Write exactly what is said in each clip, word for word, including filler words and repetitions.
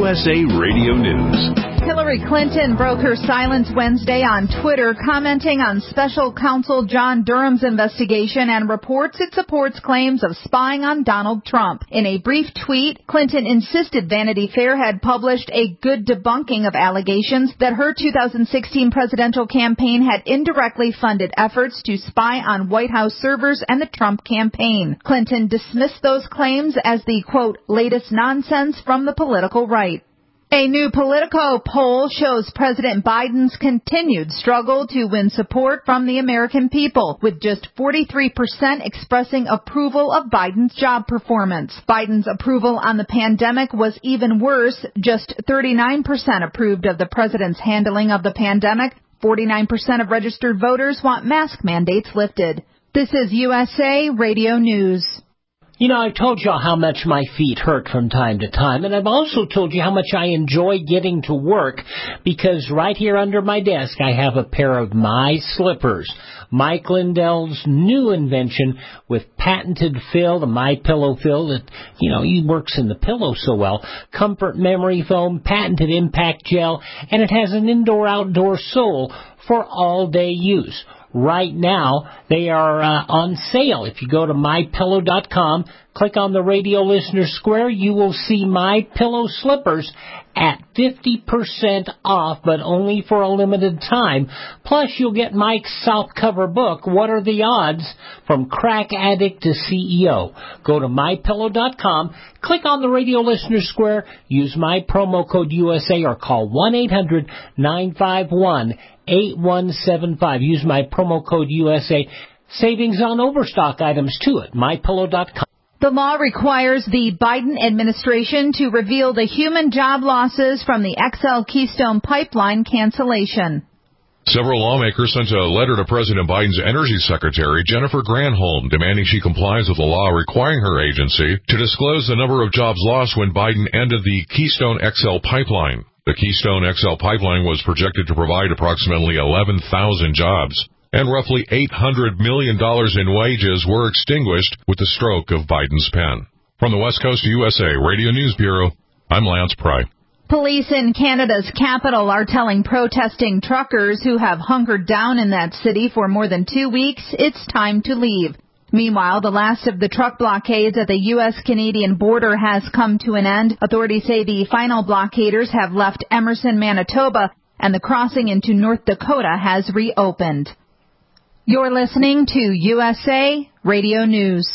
U S A Radio News. Hillary Clinton broke her silence Wednesday on Twitter, commenting on special counsel John Durham's investigation and reports it supports claims of spying on Donald Trump. In a brief tweet, Clinton insisted Vanity Fair had published a good debunking of allegations that her two thousand sixteen presidential campaign had indirectly funded efforts to spy on White House servers and the Trump campaign. Clinton dismissed those claims as the, quote, latest nonsense from the political right. A new Politico poll shows President Biden's continued struggle to win support from the American people, with just forty-three percent expressing approval of Biden's job performance. Biden's approval on the pandemic was even worse. Just thirty-nine percent approved of the president's handling of the pandemic. forty-nine percent of registered voters want mask mandates lifted. This is U S A Radio News. You know, I've told you how much my feet hurt from time to time, and I've also told you how much I enjoy getting to work, because right here under my desk I have a pair of My Slippers, Mike Lindell's new invention with patented fill, the My Pillow fill that, you know, he works in the pillow so well, comfort memory foam, patented impact gel, and it has an indoor-outdoor sole for all-day use. Right now, they are uh, on sale. If you go to my pillow dot com, click on the radio listener square, you will see My Pillow slippers at fifty percent off, but only for a limited time. Plus, you'll get Mike's softcover book, What Are the Odds? From Crack Addict to C E O. Go to my pillow dot com, click on the radio listener square, use my promo code U S A, or call one eight hundred nine five one eight one seven five. Use my promo code U S A. Savings on overstock items, too, at my pillow dot com. The law requires the Biden administration to reveal the human job losses from the X L Keystone Pipeline cancellation. Several lawmakers sent a letter to President Biden's Energy Secretary, Jennifer Granholm, demanding she complies with the law requiring her agency to disclose the number of jobs lost when Biden ended the Keystone X L pipeline. The Keystone X L pipeline was projected to provide approximately eleven thousand jobs, and roughly eight hundred million dollars in wages were extinguished with the stroke of Biden's pen. From the West Coast U S A Radio News Bureau, I'm Lance Pry. Police in Canada's capital are telling protesting truckers who have hunkered down in that city for more than two weeks it's time to leave. Meanwhile, the last of the truck blockades at the U S Canadian border has come to an end. Authorities say the final blockaders have left Emerson, Manitoba, and the crossing into North Dakota has reopened. You're listening to U S A Radio News.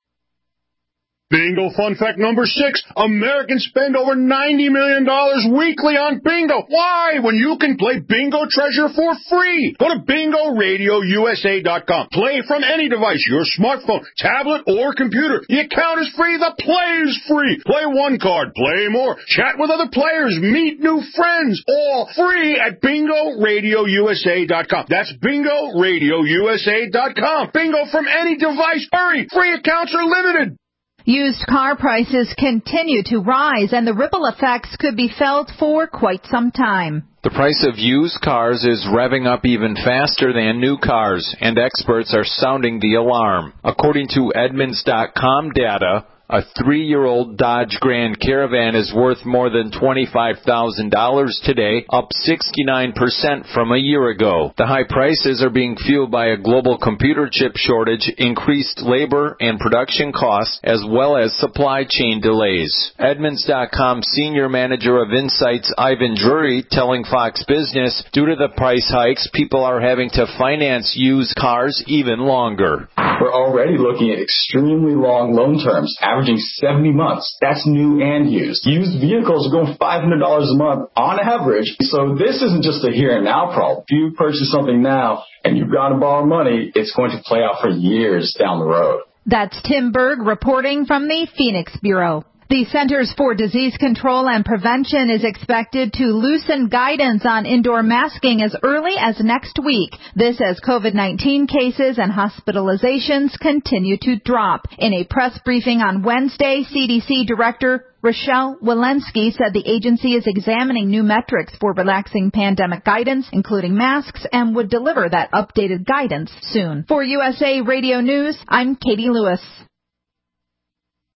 Bingo fun fact number six. Americans spend over ninety million dollars weekly on bingo. Why? When you can play Bingo Treasure for free. Go to bingo radio u s a dot com. Play from any device, your smartphone, tablet, or computer. The account is free. The play is free. Play one card. Play more. Chat with other players. Meet new friends. All free at bingo radio u s a dot com. That's bingo radio u s a dot com. Bingo from any device. Hurry. Free accounts are limited. Used car prices continue to rise, and the ripple effects could be felt for quite some time. The price of used cars is revving up even faster than new cars, and experts are sounding the alarm. According to Edmunds dot com data, a three-year-old Dodge Grand Caravan is worth more than twenty-five thousand dollars today, up sixty-nine percent from a year ago. The high prices are being fueled by a global computer chip shortage, increased labor and production costs, as well as supply chain delays. Edmunds dot com Senior Manager of Insights Ivan Drury telling Fox Business, due to the price hikes, people are having to finance used cars even longer. We're already looking at extremely long loan terms, averaging seventy months. That's new and used. Used vehicles are going five hundred dollars a month on average. So this isn't just a here and now problem. If you purchase something now and you've got to borrow money, it's going to play out for years down the road. That's Tim Berg reporting from the Phoenix Bureau. The Centers for Disease Control and Prevention is expected to loosen guidance on indoor masking as early as next week. This as COVID nineteen cases and hospitalizations continue to drop. In a press briefing on Wednesday, C D C Director Rochelle Walensky said the agency is examining new metrics for relaxing pandemic guidance, including masks, and would deliver that updated guidance soon. For U S A Radio News, I'm Katie Lewis.